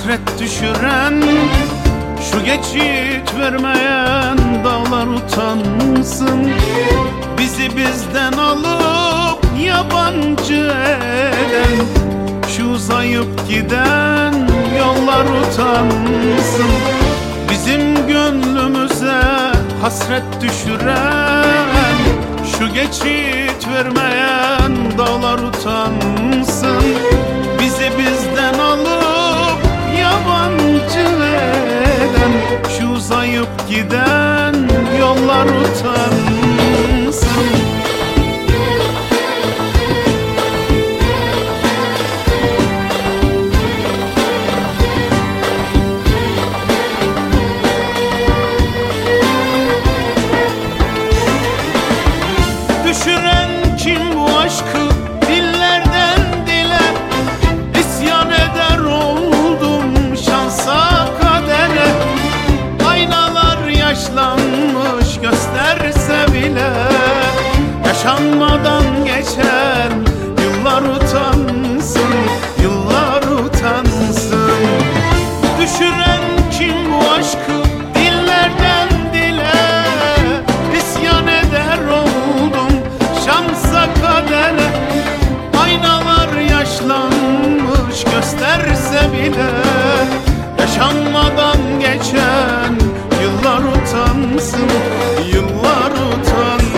hasret düşüren, şu geçit vermeyen dağlar utansın. Bizi bizden alıp yabancı eden, şu uzayıp giden yollar utansın. Bizim gönlümüze hasret düşüren, şu geçit vermeyen dağlar utansın. Bizi bizden alıp yabancı eden, şu uzayıp giden yollar utansın. Düşüren kim bu aşkı dillerden dile? İsyan eder oldum şansa kadere. Aynalar yaşlanmış gösterse bile, yaşanmadan geçen yıllar utansın, yıllar utansın. Düşüren kim bu aşkı dillerden dile? İsyan eder oldum şansa kadere. Aynalar yaşlanmış gösterse bile, yaşanmadan geçen yıllar utansın, yıllar utansın.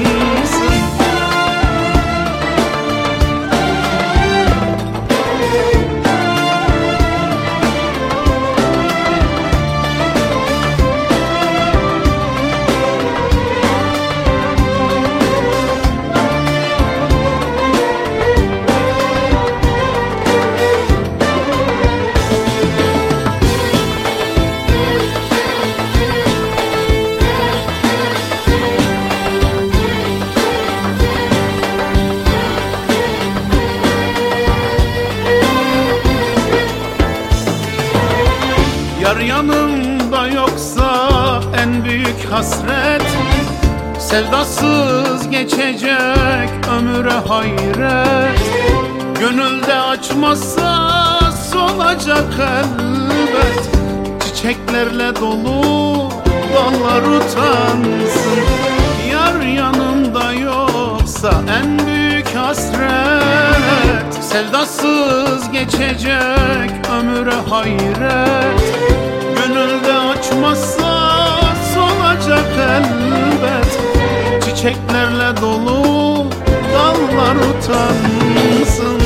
Yar yanımda yoksa en büyük hasret, sevdasız geçecek ömüre hayret. Gönülde açmazsa solacak elbet, çiçeklerle dolu dallar utansın. Yar yanımda yoksa en büyük hasret, sevdasız geçecek ömüre hayret. Gönülde açmazsa solacak elbet, çiçeklerle dolu dallar utansın.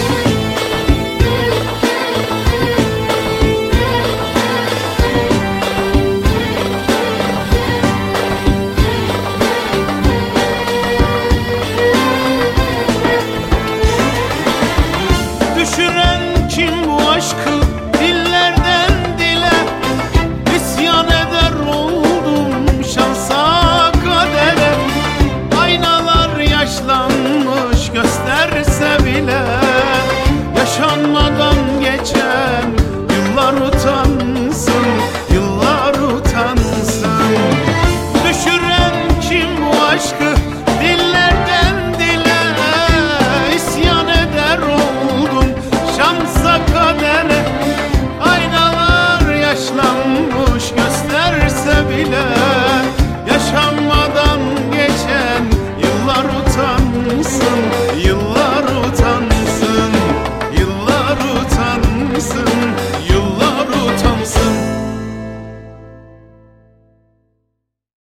Düşüren kim bu aşkı dillerden dile? İsyan eder oldum şansa kadere. Aynalar yaşlanmış gösterse bile, yaşanmadan geçen yıllar utansın, yıllar utansın. Düşüren kim bu aşkı